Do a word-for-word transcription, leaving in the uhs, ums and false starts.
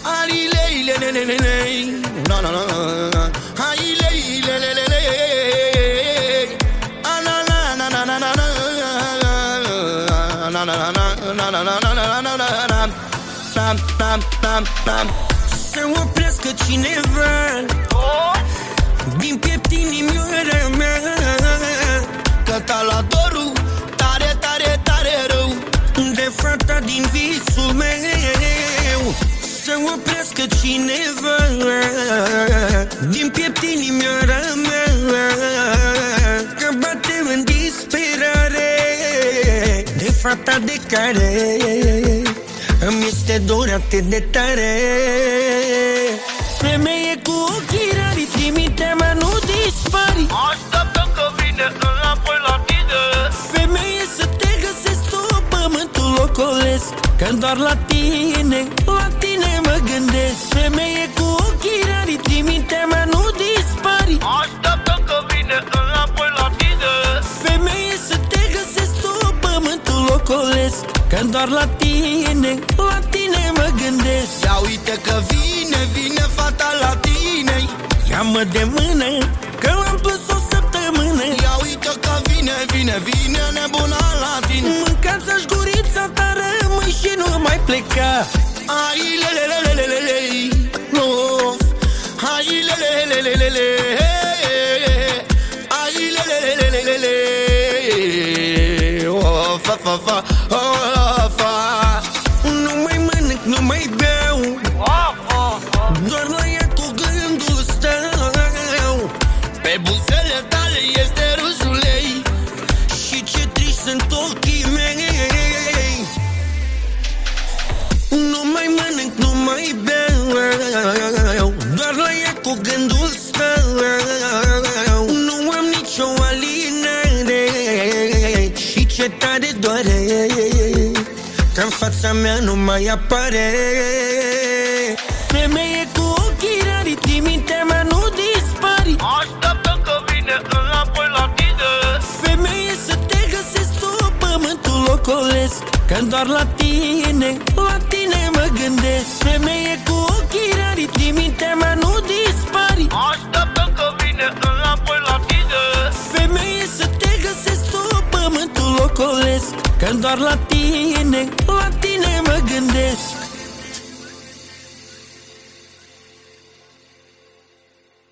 Na na na hai lei le le le le na na na na na na na na na na na. Să oprească cineva din piept inimioara mea, că ta la dorul tare, tare, tare rău de fata din visul meu. Să oprească cineva din piept inimioara mea, că bate în disperare de fata de care îmi este dor atât de tare. Femeie cu ochii rari, trimite-mă, nu dispari. Așteaptă că vine înapoi la tine. Femeie, să te găsesc, tu pământul ocolesc, că doar la tine, la tine mă gândesc. Femeie cu ochii rari, trimite-mă, nu dispari. Așteaptă că vine înapoi la tine. Femeie, să te găsesc, tu pământul ocolesc, că doar la tine, la tine mă gândesc. Ia uite că vine, vine fata la tine. Ia-mă de mână, că l-am pus o săptămână. Ia uite că vine, vine, vine nebuna la tine. Mâncați-aș gurița ta, rămâi și nu mai pleca. Ai le le le le le le no. Ai le le le le le le ai le le le le le le oh fa fa fa oh fa. Nu mai mănânc, nu mai beau, doar la ea cu gândul stau. Pe buzele tale este râsul ei și ce triști sunt ochii mei. Nu mai mănânc, nu mai beau, doar la ea cu gândul stau. Nu am nicio alinare și ce tare doare că în fața mea nu mai apare. Femeie cu ochii rari, trimite-mă, nu dispari. Așteaptă că vine înapoi la tine. Femeie, să te găsesc, tu pământul ocolesc, că doar la tine, la tine mă gândesc. Femeie cu ochii rari, trimite-mă, nu dispari. Așteaptă că vine înapoi la tine. Femeie, să te găsesc, tu pământul ocolesc, că doar la tine, la tine mă gândesc.